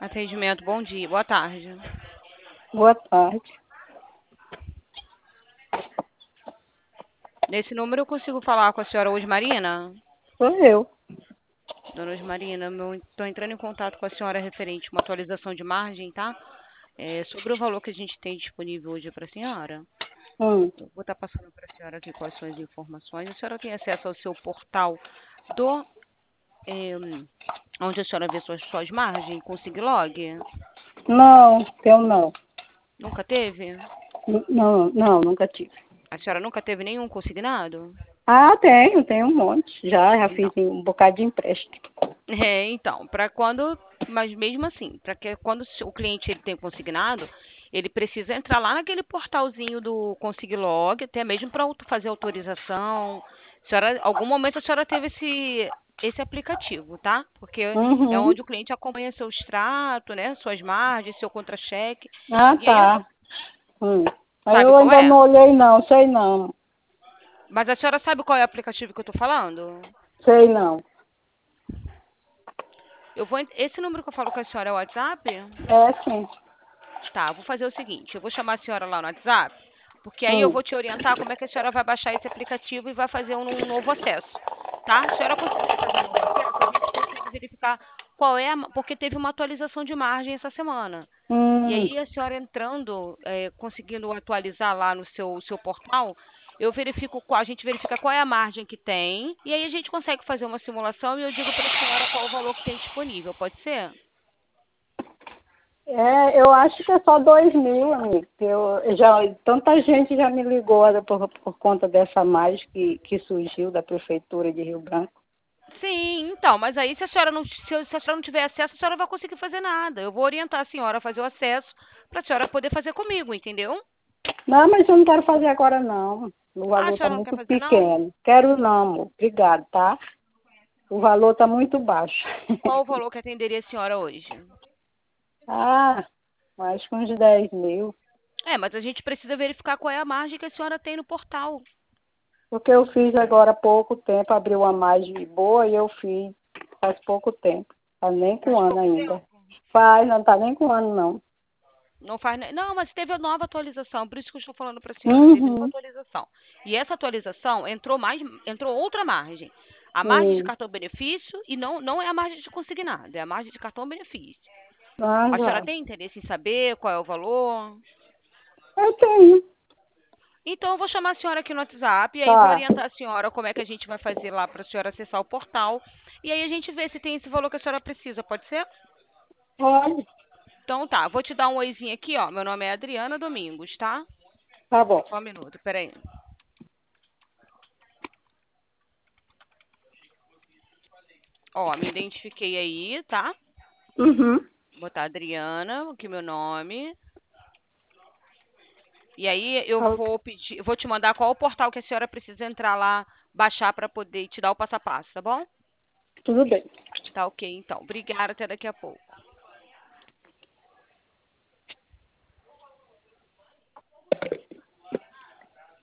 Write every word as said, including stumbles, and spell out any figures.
Atendimento, bom dia, boa tarde. Boa tarde. Nesse número eu consigo falar com a senhora Osmarina? Sou eu. Dona Osmarina, estou entrando em contato com a senhora referente a uma atualização de margem, tá? É, sobre o valor que a gente tem disponível hoje para a senhora. Hum. Eu vou estar passando para a senhora aqui quais são as informações. A senhora tem acesso ao seu portal do... É, onde a senhora vê suas, suas margens com o Siglog? Não, eu não. Nunca teve? N- Não, não, nunca tive. A senhora nunca teve nenhum consignado? Ah, tenho, tenho um monte. Já, já fiz Não. um bocado de empréstimo. É, então, para quando, mas mesmo assim, para que quando o cliente ele tem consignado, ele precisa entrar lá naquele portalzinho do Consiglog, até mesmo para fazer autorização. A senhora, algum momento a senhora teve esse esse aplicativo, tá? Porque é Uhum. onde o cliente acompanha seu extrato, né, suas margens, seu contra-cheque. Ah, E aí, tá. Hum. Mas sabe eu qual ainda é? não olhei, não. Sei não. Mas a senhora sabe qual é o aplicativo que eu tô falando? Sei não. Eu vou, esse número que eu falo com a senhora é o WhatsApp? É, sim. Tá, eu vou fazer o seguinte, eu vou chamar a senhora lá no WhatsApp, porque aí eu Hum. vou te orientar como é que a senhora vai baixar esse aplicativo e vai fazer um, um novo acesso, tá? A senhora conseguindo fazer um novo acesso, a gente consegue verificar qual é a, porque teve uma atualização de margem essa semana. E Hum. aí a senhora entrando, é, conseguindo atualizar lá no seu, seu portal, eu verifico qual, a gente verifica qual é a margem que tem, e aí a gente consegue fazer uma simulação e eu digo para a senhora qual o valor que tem disponível, pode ser? É, eu acho que é só dois mil, amigo. que Eu, já, tanta gente já me ligou por, por conta dessa mais que, que surgiu da Prefeitura de Rio Branco. Sim, então, mas aí se a senhora não, se, a se a senhora não tiver acesso, a senhora não vai conseguir fazer nada. Eu vou orientar a senhora a fazer o acesso para a senhora poder fazer comigo, entendeu? Não, mas eu não quero fazer agora, não. O Ah, a valor está senhora não quer muito fazer, não? pequeno. Quero não, amor. Obrigado, tá? O valor está muito baixo. Qual o valor que atenderia a senhora hoje? Ah, mais que uns dez mil. É, mas a gente precisa verificar qual é a margem que a senhora tem no portal. Porque eu fiz agora há pouco tempo, abriu uma margem boa e eu fiz faz pouco tempo. Faz nem com Faz ano pouco ainda. tempo. Faz, não está nem com ano, não. Não faz, ne- não, mas teve a nova atualização, por isso que eu estou falando para a senhora, teve nova Uhum. atualização. E essa atualização entrou mais, entrou outra margem. A margem de Sim. cartão benefício e não, não é a margem de consignado, é a margem de cartão benefício. Ah, A senhora já. tem interesse em saber qual é o valor? Eu tenho. Então, eu vou chamar a senhora aqui no WhatsApp e aí vou Tá. orientar a senhora como é que a gente vai fazer lá para a senhora acessar o portal. E aí a gente vê se tem esse valor que a senhora precisa, pode ser? Pode. Então tá, vou te dar um oizinho aqui, ó. Meu nome é Adriana Domingos, tá? Tá bom. Só um minuto, peraí. Ó, me identifiquei aí, tá? Uhum. Vou botar Adriana, aqui meu nome. E aí eu Ok. vou pedir, vou te mandar qual o portal que a senhora precisa entrar lá, baixar para poder te dar o passo a passo, tá bom? Tudo bem. Tá ok, então. Obrigada, até daqui a pouco.